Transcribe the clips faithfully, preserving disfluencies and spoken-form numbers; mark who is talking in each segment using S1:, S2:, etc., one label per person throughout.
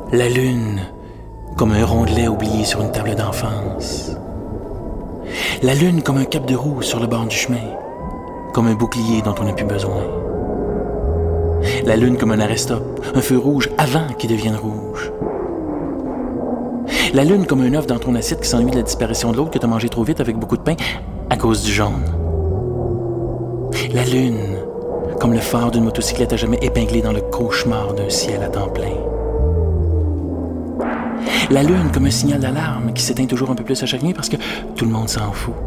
S1: La lune, comme un rondelet oublié sur une table d'enfance. La lune comme un cap de roue sur le bord du chemin, comme un bouclier dont on n'a plus besoin. La lune comme un arrêt-stop, un feu rouge avant qu'il devienne rouge. La lune comme un œuf dans ton assiette qui s'ennuie de la disparition de l'autre que t'as mangé trop vite avec beaucoup de pain à cause du jaune. La lune comme le phare d'une motocyclette à jamais épinglé dans le cauchemar d'un ciel à temps plein. La lune comme un signal d'alarme qui s'éteint toujours un peu plus à chaque nuit parce que tout le monde s'en fout.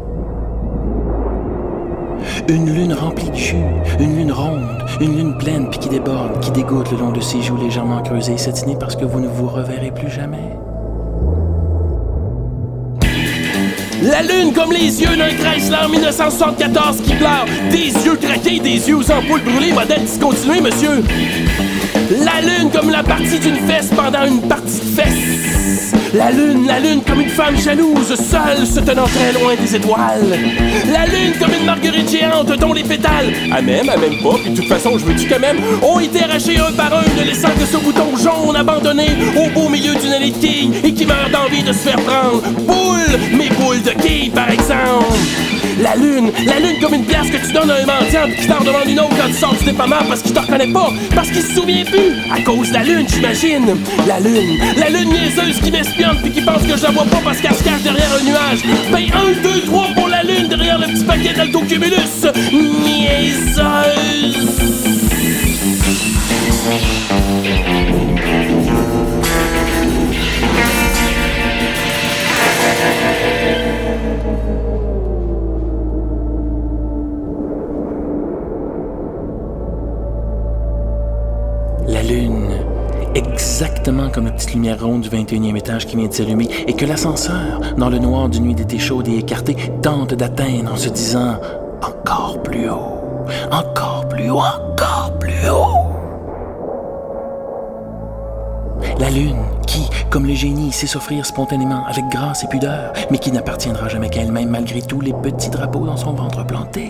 S1: Une lune remplie de jus, une lune ronde, une lune pleine puis qui déborde, qui dégoûte le long de ses joues légèrement creusées et satinées parce que vous ne vous reverrez plus jamais.
S2: La lune comme les yeux d'un Chrysler dix-neuf cent soixante-quatorze qui pleure. Des yeux craqués, des yeux aux ampoules brûlées, modèle discontinué, monsieur. La lune comme la partie d'une fesse pendant une partie de fesse. La lune, la lune comme une femme jalouse, seule se tenant très loin des étoiles. La lune comme une marguerite géante dont les pétales, à même, à même pas, puis de toute façon je me dis quand même, ont été arrachés un par un, ne laissant que ce bouton jaune abandonné au beau milieu d'une allée de quilles et qui meurt d'envie de se faire prendre. Boules, mes boules de quilles par exemple. La lune, la lune comme une pièce que tu donnes à un mendiant puis qui t'en demande une autre quand tu sors du dépanneur parce qu'il te reconnaît pas, parce qu'il se souvient plus, à cause de la lune, j'imagine. La lune, la lune niaiseuse qui m'espionne puis qui pense que je la vois pas parce qu'elle se cache derrière un nuage. Paye un, deux, trois pour la lune derrière le petit paquet d'Altocumulus. Niaiseuse.
S1: La lune, exactement comme la petite lumière ronde du vingt et unième étage qui vient de s'allumer et que l'ascenseur, dans le noir d'une nuit d'été chaude et écartée, tente d'atteindre en se disant « encore plus haut, encore plus haut, encore plus haut ». La lune qui, comme le génie, sait s'offrir spontanément avec grâce et pudeur, mais qui n'appartiendra jamais qu'à elle-même malgré tous les petits drapeaux dans son ventre planté.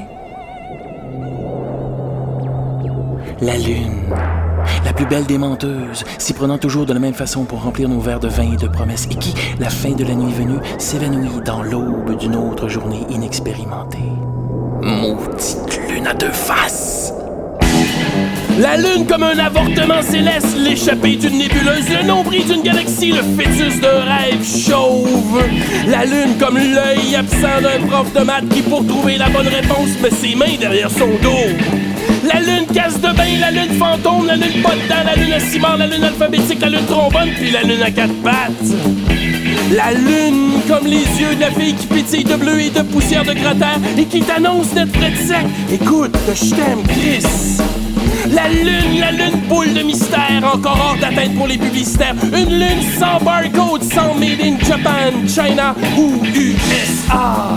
S1: La lune, la plus belle des menteuses, s'y prenant toujours de la même façon pour remplir nos verres de vin et de promesses, et qui, la fin de la nuit venue, s'évanouit dans l'aube d'une autre journée inexpérimentée. Maudite lune à deux faces!
S2: La lune comme un avortement céleste, l'échappée d'une nébuleuse, le nombril d'une galaxie, le fœtus d'un rêve chauve. La lune comme l'œil absent d'un prof de maths qui, pour trouver la bonne réponse, met ses mains derrière son dos. La lune casse de bain, la lune fantôme, la lune pas dedans, la lune cimard, la lune alphabétique, la lune trombone, puis la lune à quatre pattes. La lune comme les yeux de la fille qui pétille de bleu et de poussière de cratère et qui t'annonce d'être près de sec. Écoute, je t'aime, Chris. La lune, la lune boule de mystère, encore hors d'atteinte pour les publicitaires. Une lune sans barcode, sans made in Japan, China ou U S A.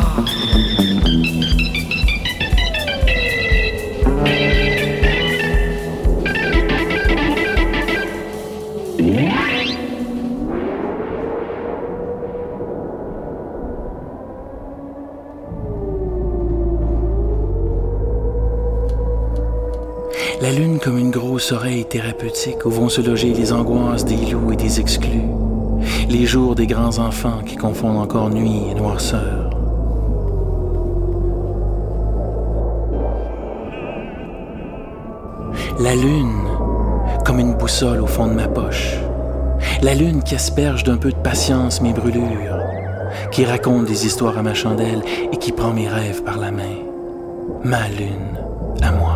S1: La lune comme une grosse oreille thérapeutique où vont se loger les angoisses des loups et des exclus, les jours des grands enfants qui confondent encore nuit et noirceur. La lune comme une boussole au fond de ma poche, la lune qui asperge d'un peu de patience mes brûlures, qui raconte des histoires à ma chandelle et qui prend mes rêves par la main. Ma lune à moi.